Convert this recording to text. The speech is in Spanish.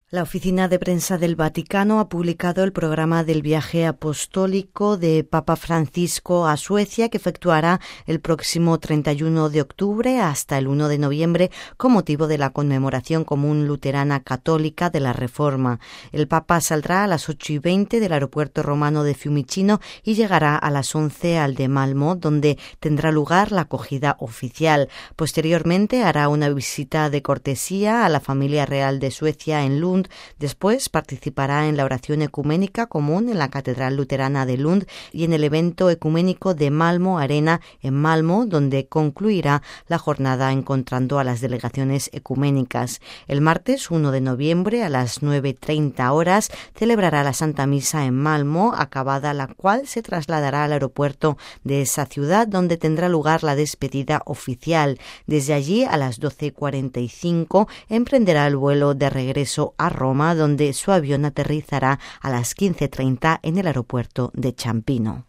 La Oficina de Prensa del Vaticano ha publicado el programa del viaje apostólico de Papa Francisco a Suecia, que efectuará el próximo 31 de octubre hasta el 1 de noviembre con motivo de la conmemoración común luterana católica de la Reforma. El Papa saldrá a las 8:20 del aeropuerto romano de Fiumicino y llegará a las 11 al de Malmö, donde tendrá lugar la acogida oficial. Posteriormente hará una visita de cortesía a la familia real de Suecia en Lund. Después participará en la oración ecuménica común en la Catedral Luterana de Lund y en el evento ecuménico de Malmö Arena en Malmö, donde concluirá la jornada encontrando a las delegaciones ecuménicas. El martes 1 de noviembre a las 9:30 horas celebrará la Santa Misa en Malmö, acabada la cual se trasladará al aeropuerto de esa ciudad, donde tendrá lugar la despedida oficial. Desde allí, a las 12:45, emprenderá el vuelo de regreso a Roma, donde su avión aterrizará a las 15:30 en el aeropuerto de Ciampino.